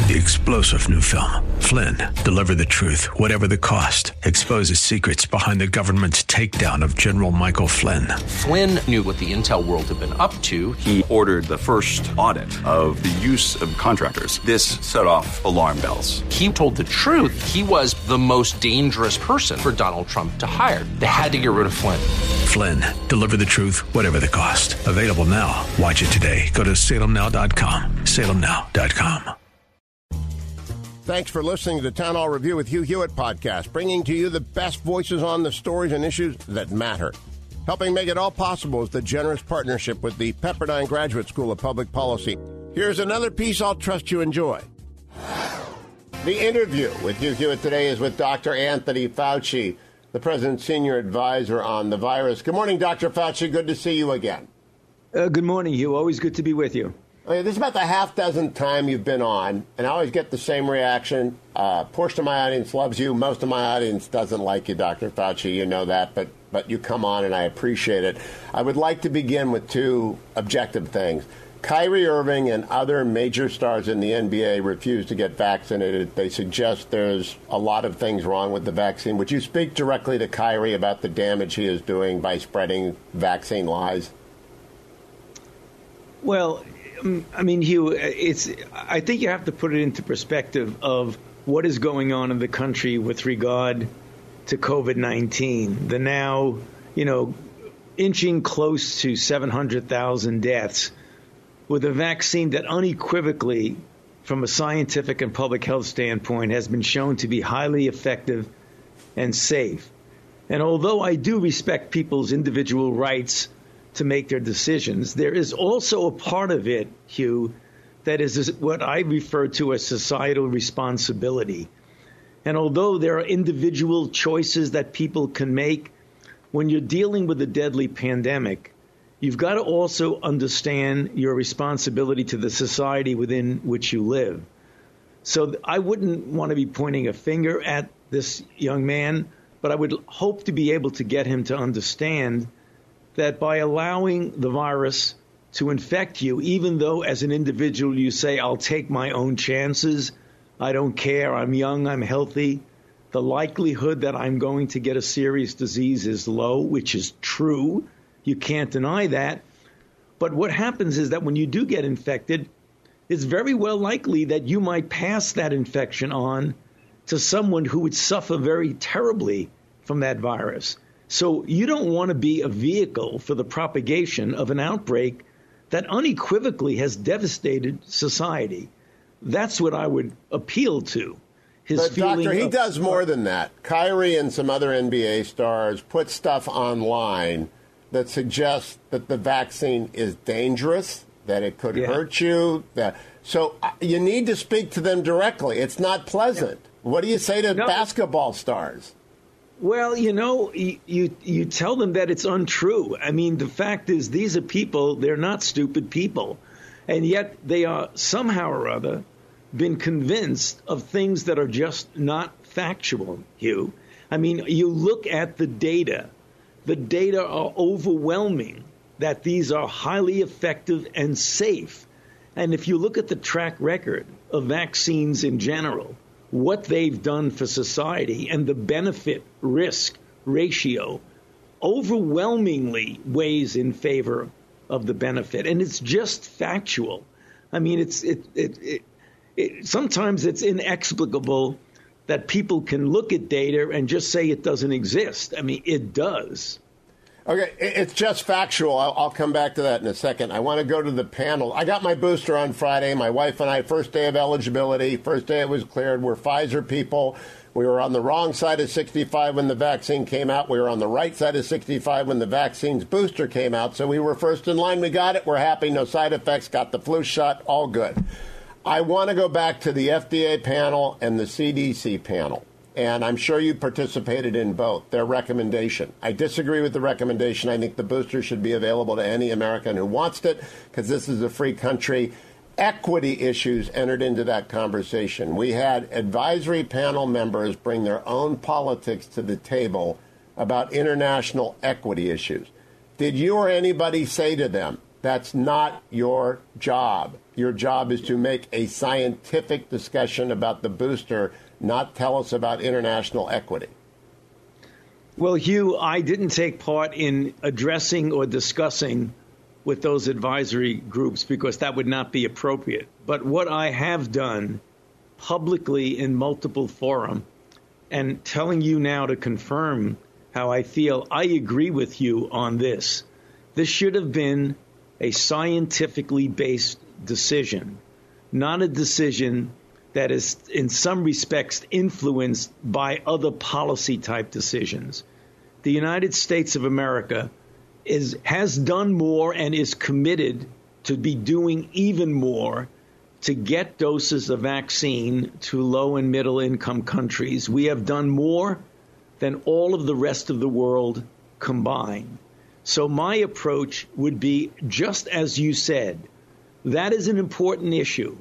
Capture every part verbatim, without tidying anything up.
The explosive new film, Flynn, deliver the truth, whatever the cost, exposes secrets behind the government's takedown of General Michael Flynn. Flynn knew what the intel world had been up to. He ordered the first audit of the use of contractors. This set off alarm bells. He told the truth. He was the most dangerous person for Donald Trump to hire. They had to get rid of Flynn. Flynn, deliver the truth, whatever the cost. Available now. Watch it today. Go to salem now dot com. salem now dot com. Thanks for listening to the Town Hall Review with Hugh Hewitt podcast, bringing to you the best voices on the stories and issues that matter. Helping make it all possible is the generous partnership with the Pepperdine Graduate School of Public Policy. Here's another piece I'll trust you enjoy. The interview with Hugh Hewitt today is with Doctor Anthony Fauci, the president's senior advisor on the virus. Good morning, Doctor Fauci. Good to see you again. Uh, good morning, Hugh. Always good to be with you. Okay, this is about the half dozen time you've been on, and I always get the same reaction. Uh, portion of my audience loves you. Most of my audience doesn't like you, Doctor Fauci. You know that, but, but you come on, and I appreciate it. I would like to begin with two objective things. Kyrie Irving and other major stars in the N B A refuse to get vaccinated. They suggest there's a lot of things wrong with the vaccine. Would you speak directly to Kyrie about the damage he is doing by spreading vaccine lies? Well, I mean, Hugh, it's. I think you have to put it into perspective of what is going on in the country with regard to COVID nineteen. The now, you know, inching close to seven hundred thousand deaths with a vaccine that unequivocally, from a scientific and public health standpoint, has been shown to be highly effective and safe. And although I do respect people's individual rights to make their decisions, there is also a part of it, Hugh, that is what I refer to as societal responsibility. And although there are individual choices that people can make, when you're dealing with a deadly pandemic, you've got to also understand your responsibility to the society within which you live. So I wouldn't want to be pointing a finger at this young man, but I would hope to be able to get him to understand that by allowing the virus to infect you, even though as an individual you say, I'll take my own chances, I don't care, I'm young, I'm healthy, the likelihood that I'm going to get a serious disease is low, which is true. You can't deny that. But what happens is that when you do get infected, it's very well likely that you might pass that infection on to someone who would suffer very terribly from that virus. So you don't want to be a vehicle for the propagation of an outbreak that unequivocally has devastated society. That's what I would appeal to. His but, Doctor, he of, does more than that. Kyrie and some other N B A stars put stuff online that suggests that the vaccine is dangerous, that it could yeah. hurt you. That, so uh, you need to speak to them directly. It's not pleasant. Yeah. What do you say to no. basketball stars? Well, you know, you, you you tell them that it's untrue. I mean, the fact is these are people, they're not stupid people. And yet they are somehow or other been convinced of things that are just not factual, Hugh. I mean, you look at the data. The data are overwhelming that these are highly effective and safe. And if you look at the track record of vaccines in general, what they've done for society and the benefit-risk ratio overwhelmingly weighs in favor of the benefit. And it's just factual. I mean, it's it, it, it, it sometimes it's inexplicable that people can look at data and just say it doesn't exist. I mean, it does. Okay, it's just factual. I'll, I'll come back to that in a second. I want to go to the panel. I got my booster on Friday. My wife and I, first day of eligibility, first day it was cleared. We're Pfizer people. We were on the wrong side of sixty-five when the vaccine came out. We were on the right side of sixty-five when the vaccine's booster came out. So we were first in line. We got it. We're happy. No side effects. Got the flu shot. All good. I want to go back to the F D A panel and the C D C panel. And I'm sure you participated in both, their recommendation. I disagree with the recommendation. I think the booster should be available to any American who wants it, because this is a free country. Equity issues entered into that conversation. We had advisory panel members bring their own politics to the table about international equity issues. Did you or anybody say to them That's not your job. Your job is to make a scientific discussion about the booster, not tell us about international equity. Well, Hugh, I didn't take part in addressing or discussing with those advisory groups because that would not be appropriate. But what I have done publicly in multiple forums and telling you now to confirm how I feel, I agree with you on this. This should have been a scientifically based decision, not a decision that is in some respects influenced by other policy type decisions. The United States of America is has done more and is committed to be doing even more to get doses of vaccine to low and middle income countries. We have done more than all of the rest of the world combined. So my approach would be just as you said. That is an important issue.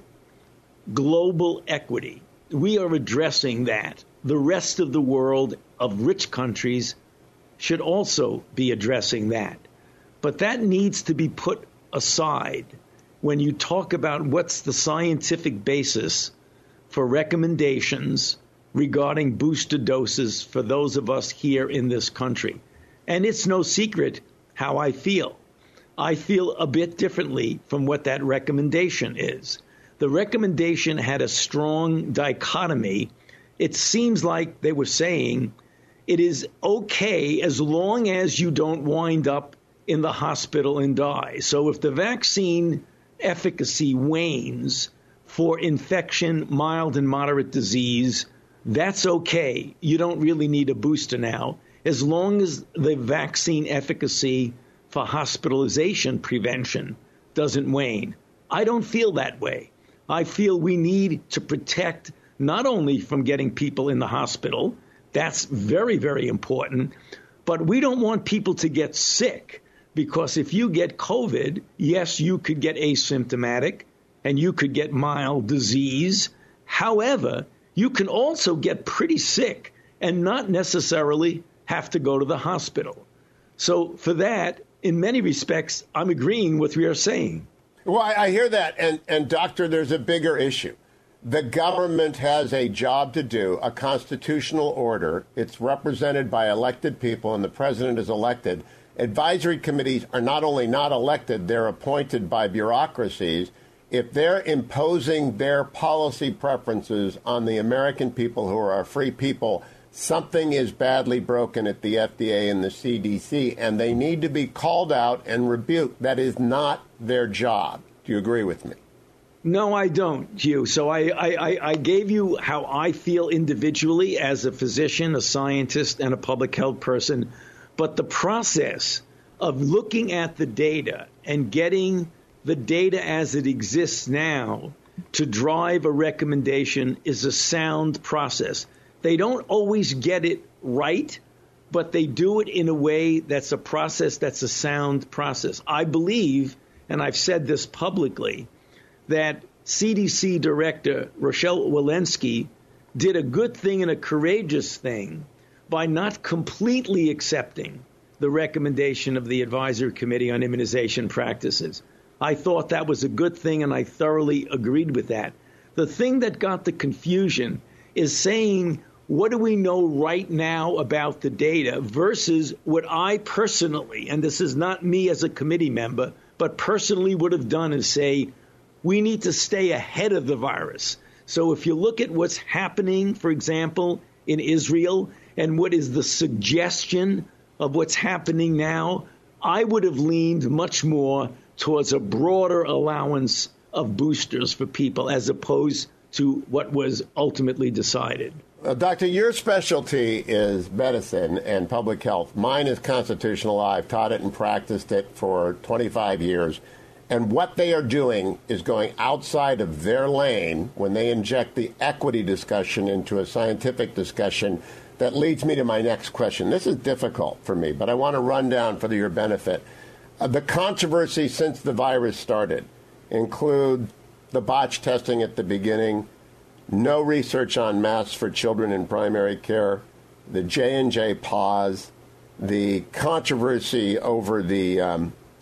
Global equity. We are addressing that. The rest of the world of rich countries should also be addressing that. But that needs to be put aside when you talk about what's the scientific basis for recommendations regarding booster doses for those of us here in this country. And it's no secret how I feel. I feel a bit differently from what that recommendation is. The recommendation had a strong dichotomy. It seems like they were saying it is okay as long as you don't wind up in the hospital and die. So if the vaccine efficacy wanes for infection, mild and moderate disease, that's okay. You don't really need a booster now, as long as the vaccine efficacy for hospitalization prevention doesn't wane. I don't feel that way. I feel we need to protect not only from getting people in the hospital, that's very, very important, but we don't want people to get sick, because if you get COVID, yes, you could get asymptomatic and you could get mild disease. However, you can also get pretty sick and not necessarily have to go to the hospital. So for that, in many respects, I'm agreeing with what you're saying. Well, I, I hear that. And, and, Doctor, there's a bigger issue. The government has a job to do, a constitutional order. It's represented by elected people, and the president is elected. Advisory committees are not only not elected, they're appointed by bureaucracies. If they're imposing their policy preferences on the American people who are free people, something is badly broken at the F D A and the C D C, and they need to be called out and rebuked. That is not their job. Do you agree with me? No, I don't, Hugh. So I, I, I gave you how I feel individually as a physician, a scientist, and a public health person. But the process of looking at the data and getting the data as it exists now to drive a recommendation is a sound process. They don't always get it right, but they do it in a way that's a process that's a sound process. I believe, and I've said this publicly, that C D C Director Rochelle Walensky did a good thing and a courageous thing by not completely accepting the recommendation of the Advisory Committee on Immunization Practices. I thought that was a good thing, and I thoroughly agreed with that. The thing that got the confusion is saying, what do we know right now about the data versus what I personally, and this is not me as a committee member, but personally would have done is say, we need to stay ahead of the virus. So if you look at what's happening, for example, in Israel, and what is the suggestion of what's happening now, I would have leaned much more towards a broader allowance of boosters for people as opposed to what was ultimately decided. Uh, Doctor, your specialty is medicine and public health. Mine is constitutional law. I've taught it and practiced it for twenty-five years. And what they are doing is going outside of their lane when they inject the equity discussion into a scientific discussion. That leads me to my next question. This is difficult for me, but I want to run down for your benefit. Uh, the controversy since the virus started include the botched testing at the beginning, no research on masks for children in primary care, the J and J pause, the controversy over the um,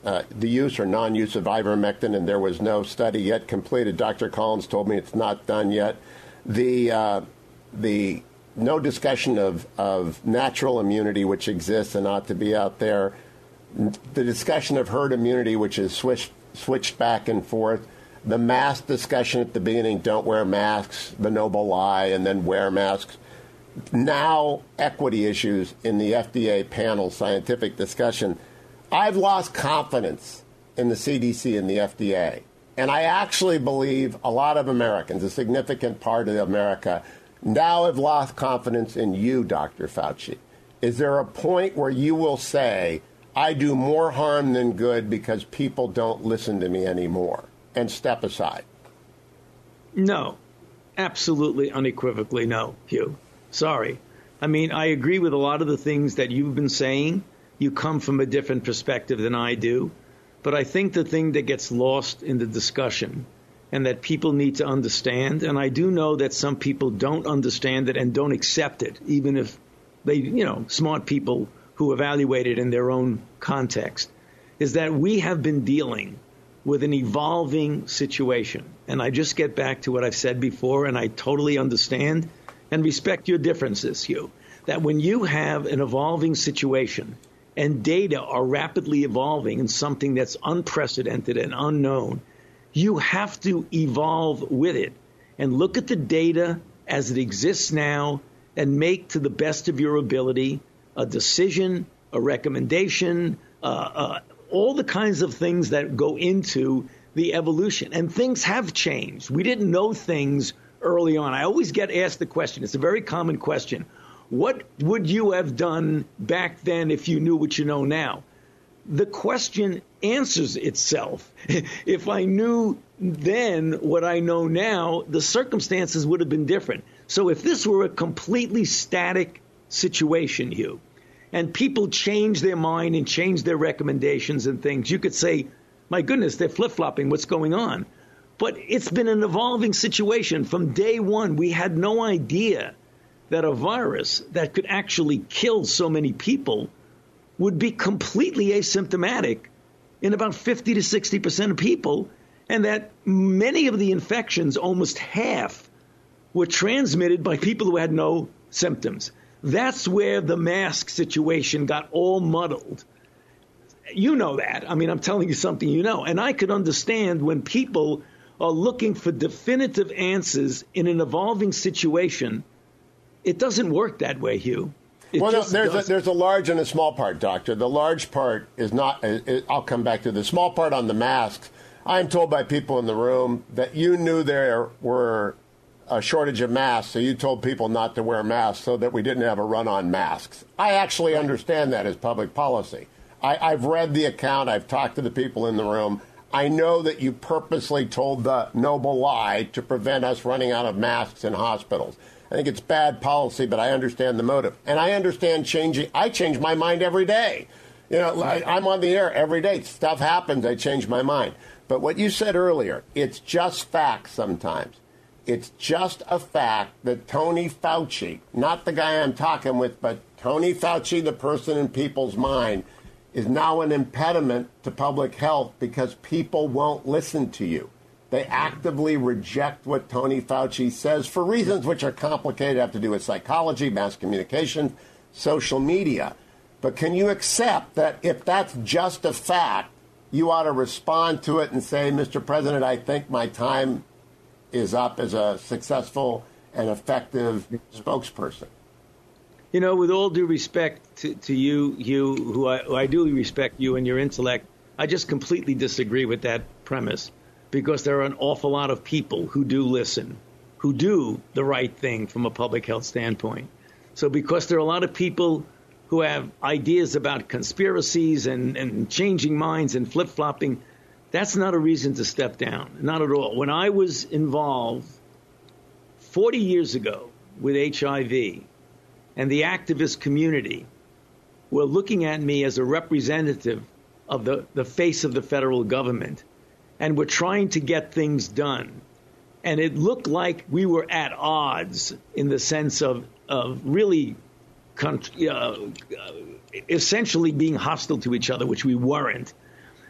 uh, the use or non-use of ivermectin, and there was no study yet completed. Doctor Collins told me it's not done yet. The uh, the no discussion of, of natural immunity, which exists and ought to be out there. The discussion of herd immunity, which is switched switched back and forth. The mask discussion at the beginning, don't wear masks, the noble lie, and then wear masks. Now, equity issues in the F D A panel scientific discussion. I've lost confidence in the C D C and the F D A. And I actually believe a lot of Americans, a significant part of America, now have lost confidence in you, Doctor Fauci. Is there a point where you will say, I do more harm than good because people don't listen to me anymore, and step aside? No, absolutely, unequivocally no, Hugh. Sorry. I mean, I agree with a lot of the things that you've been saying. You come from a different perspective than I do. But I think the thing that gets lost in the discussion and that people need to understand, and I do know that some people don't understand it and don't accept it, even if they, you know, smart people who evaluate it in their own context, is that we have been dealing with an evolving situation. And I just get back to what I've said before, and I totally understand and respect your differences, Hugh, that when you have an evolving situation and data are rapidly evolving in something that's unprecedented and unknown, you have to evolve with it and look at the data as it exists now and make, to the best of your ability, a decision, a recommendation, uh, uh, all the kinds of things that go into the evolution. And things have changed. We didn't know things early on. I always get asked the question. It's a very common question. What would you have done back then if you knew what you know now? The question answers itself. If I knew then what I know now, the circumstances would have been different. So if this were a completely static situation, Hugh, and people change their mind and change their recommendations and things, you could say, my goodness, they're flip-flopping. What's going on? But it's been an evolving situation. From day one, we had no idea that a virus that could actually kill so many people would be completely asymptomatic in about fifty to sixty percent of people, and that many of the infections, almost half, were transmitted by people who had no symptoms. That's where the mask situation got all muddled. You know that. I mean, I'm telling you something you know. And I could understand when people are looking for definitive answers in an evolving situation. It doesn't work that way, Hugh. It well, no, there's doesn't. a, there's a large and a small part, Doctor. The large part is not, it, I'll come back to the small part on the masks. I'm told by people in the room that you knew there were a shortage of masks, so you told people not to wear masks so that we didn't have a run on masks. I actually understand that as public policy. I, I've read the account. I've talked to the people in the room. I know that you purposely told the noble lie to prevent us running out of masks in hospitals. I think it's bad policy, but I understand the motive. And I understand changing. I change my mind every day. You know, I, I'm on the air every day. Stuff happens. I change my mind. But what you said earlier, it's just facts sometimes. It's just a fact that Tony Fauci, not the guy I'm talking with, but Tony Fauci, the person in people's mind, is now an impediment to public health because people won't listen to you. They actively reject what Tony Fauci says for reasons which are complicated, have to do with psychology, mass communication, social media. But can you accept that if that's just a fact, you ought to respond to it and say, Mister President, I think my time is up as a successful and effective spokesperson? You know, with all due respect to, to you, you, who I, who I do respect you and your intellect, I just completely disagree with that premise. Because there are an awful lot of people who do listen, who do the right thing from a public health standpoint. So because there are a lot of people who have ideas about conspiracies and, and changing minds and flip-flopping, that's not a reason to step down, not at all. When I was involved forty years ago with H I V and the activist community were looking at me as a representative of the, the face of the federal government, and we're trying to get things done. And it looked like we were at odds in the sense of, of really uh, essentially being hostile to each other, which we weren't.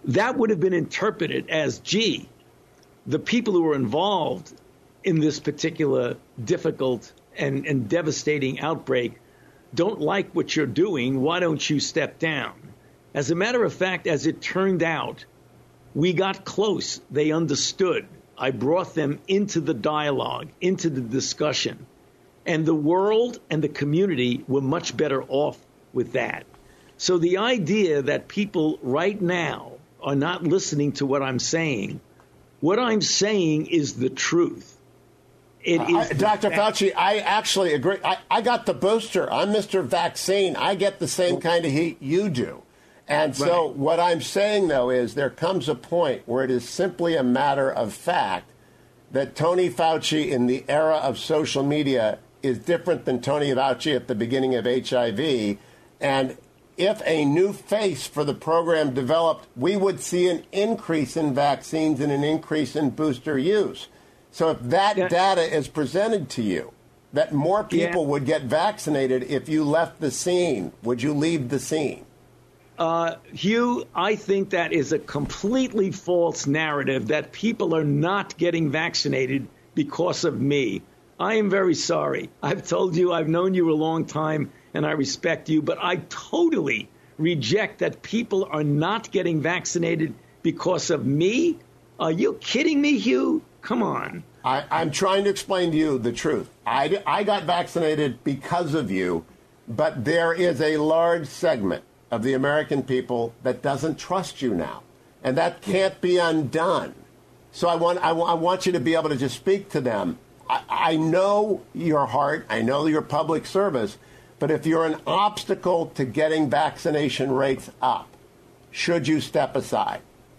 that would have been interpreted as, gee, the people who were involved in this particular difficult and, and devastating outbreak don't like what you're doing. Why don't you step down? As a matter of fact, as it turned out, we got close. They understood. I brought them into the dialogue, into the discussion. And the world and the community were much better off with that. So the idea that people right now are not listening to what I'm saying, what I'm saying is the truth. It uh, is I, Doctor Fauci, I actually agree. I, I got the booster. I'm Mister Vaccine. I get the same kind of heat you do. And so right. what I'm saying, though, is there comes a point where it is simply a matter of fact that Tony Fauci in the era of social media is different than Tony Fauci at the beginning of H I V. And if a new face for the program developed, we would see an increase in vaccines and an increase in booster use. So if that yeah. data is presented to you, that more people yeah. would get vaccinated if you left the scene, would you leave the scene? Uh, Hugh, I think that is a completely false narrative that people are not getting vaccinated because of me. I am very sorry. I've told you, I've known you a long time, and I respect you, but I totally reject that people are not getting vaccinated because of me. Are you kidding me, Hugh? Come on. I, I'm trying to explain to you the truth. I, I got vaccinated because of you, but there is a large segment of the American people that doesn't trust you now, and that can't be undone. So I want I, I want you to be able to just speak to them. I, I know your heart, I know your public service, but if you're an obstacle to getting vaccination rates up, should you step aside?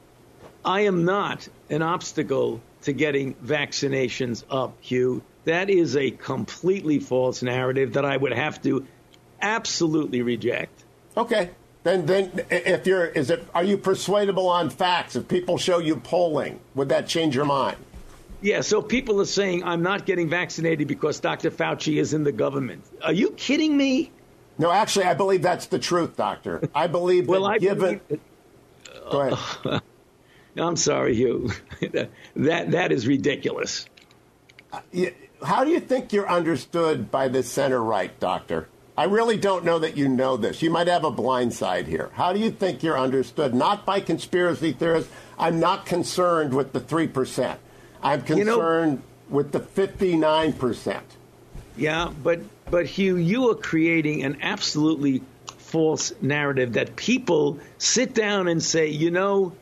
I am not an obstacle to getting vaccinations up, Hugh. That is a completely false narrative that I would have to absolutely reject. Okay. Then, then, if you're, is it, are you persuadable on facts? If people show you polling, would that change your mind? Yeah. So people are saying I'm not getting vaccinated because Doctor Fauci is in the government. Are you kidding me? No, actually, I believe that's the truth, Doctor. I believe that well, I given. Believe that... Go ahead. I'm sorry, Hugh. that that is ridiculous. Uh, how do you think you're understood by the center right, Doctor? I really don't know that you know this. You might have a blind side here. How do you think you're understood? Not by conspiracy theorists. I'm not concerned with the three percent. I'm concerned you know, with the fifty-nine percent. Yeah, but, but Hugh, you are creating an absolutely false narrative that people sit down and say, you know,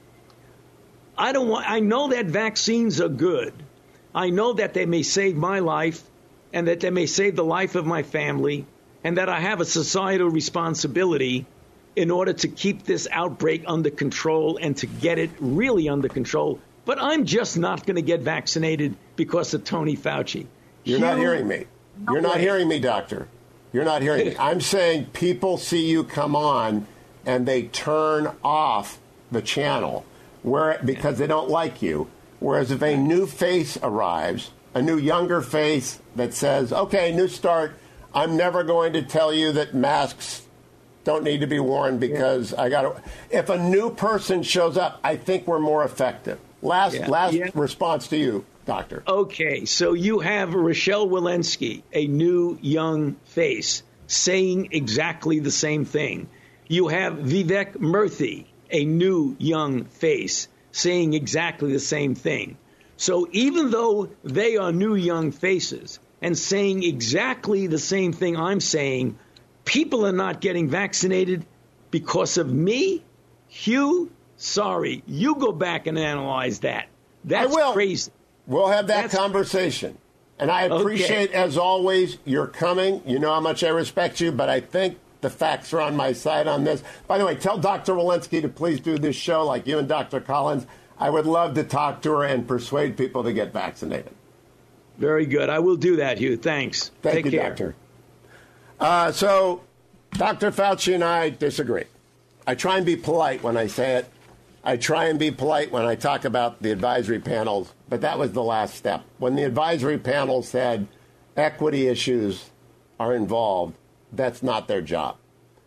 I don't want, I know that vaccines are good. I know that they may save my life and that they may save the life of my family, and that I have a societal responsibility in order to keep this outbreak under control and to get it really under control. But I'm just not going to get vaccinated because of Tony Fauci. You're Hugh, not hearing me. You're not hearing me, Doctor. You're not hearing me. I'm saying people see you come on and they turn off the channel where because they don't like you. Whereas if a new face arrives, a new younger face that says, okay, new start, I'm never going to tell you that masks don't need to be worn because yeah. I got to. If a new person shows up, I think we're more effective. Last yeah. last yeah. response to you, Doctor. Okay, so you have Rochelle Walensky, a new young face, saying exactly the same thing. You have Vivek Murthy, a new young face, saying exactly the same thing. So even though they are new young faces and saying exactly the same thing I'm saying, people are not getting vaccinated because of me? Hugh, sorry, you go back and analyze that. That's I will. crazy. We'll have that That's... conversation. And I appreciate, okay. as always, your coming. You know how much I respect you, but I think the facts are on my side on this. By the way, tell Doctor Walensky to please do this show like you and Doctor Collins. I would love to talk to her and persuade people to get vaccinated. Very good. I will do that, Hugh. Thanks. Thank Take you, care. Doctor. Uh, so, Doctor Fauci and I disagree. I try and be polite when I say it. I try and be polite when I talk about the advisory panels, but that was the last step. When the advisory panel said equity issues are involved, that's not their job.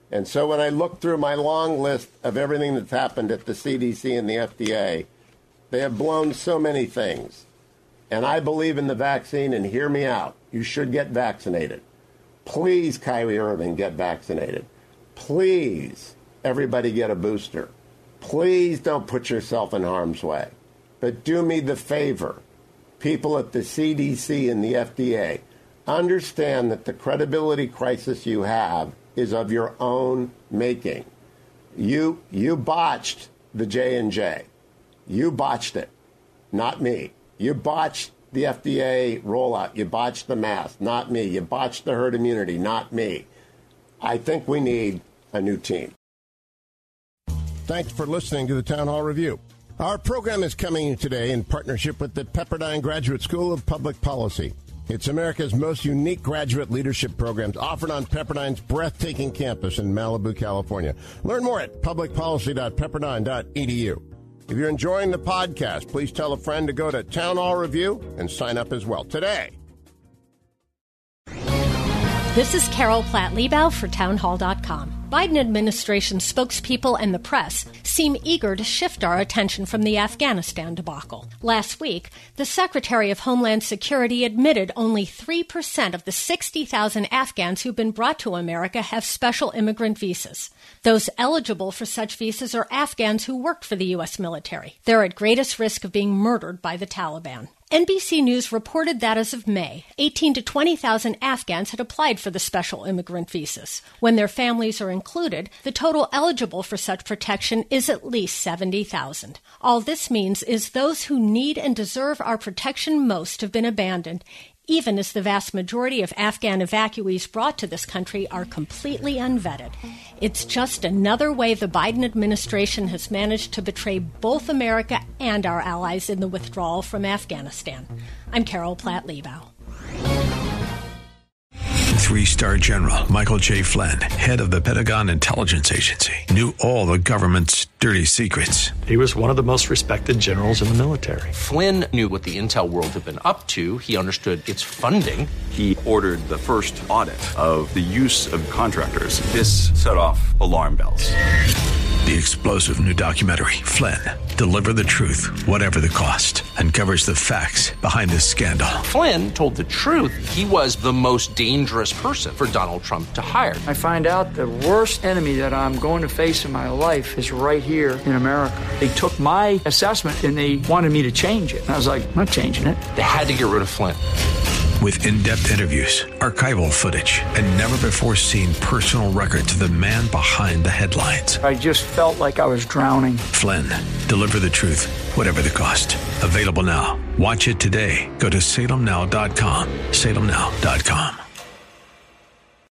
And so when I look through my long list of everything that's happened at the C D C and the F D A, they have blown so many things. And I believe in the vaccine, and hear me out. You should get vaccinated. Please, Kyrie Irving, get vaccinated. Please, everybody get a booster. Please don't put yourself in harm's way. But do me the favor, people at the C D C and the F D A, understand that the credibility crisis you have is of your own making. You you botched the J and J. You botched it, not me. You botched the F D A rollout. You botched the mask, not me. You botched the herd immunity, not me. I think we need a new team. Thanks for listening to the Town Hall Review. Our program is coming today in partnership with the Pepperdine Graduate School of Public Policy. It's America's most unique graduate leadership programs offered on Pepperdine's breathtaking campus in Malibu, California. Learn more at public policy dot pepperdine dot e d u. If you're enjoying the podcast, please tell a friend to go to Town Hall Review and sign up as well today. This is Carol Platt-Liebau for town hall dot com. Biden administration spokespeople and the press seem eager to shift our attention from the Afghanistan debacle. Last week, the Secretary of Homeland Security admitted only three percent of the sixty thousand Afghans who've been brought to America have special immigrant visas. Those eligible for such visas are Afghans who worked for the U S military. They're at greatest risk of being murdered by the Taliban. N B C News reported that as of May, eighteen to twenty thousand Afghans had applied for the special immigrant visas. When their families are included, the total eligible for such protection is at least seventy thousand. All this means is those who need and deserve our protection most have been abandoned, even as the vast majority of Afghan evacuees brought to this country are completely unvetted. It's just another way the Biden administration has managed to betray both America and our allies in the withdrawal from Afghanistan. I'm Carol Platt-Liebau. Three-star General Michael J. Flynn, head of the Pentagon Intelligence Agency, knew all the government's dirty secrets. He was one of the most respected generals in the military. Flynn knew what the intel world had been up to. He understood its funding. He ordered the first audit of the use of contractors. This set off alarm bells. The explosive new documentary, Flynn, Deliver the Truth, Whatever the Cost, uncovers the facts behind this scandal. Flynn told the truth. He was the most dangerous person for Donald Trump to hire. I find out the worst enemy that I'm going to face in my life is right here in America. They took my assessment and they wanted me to change it. And I was like, I'm not changing it. They had to get rid of Flynn. With in-depth interviews, archival footage, and never-before-seen personal records of the man behind the headlines. I just felt like I was drowning. Flynn, Deliver the Truth, Whatever the Cost. Available now. Watch it today. Go to salem now dot com. salem now dot com.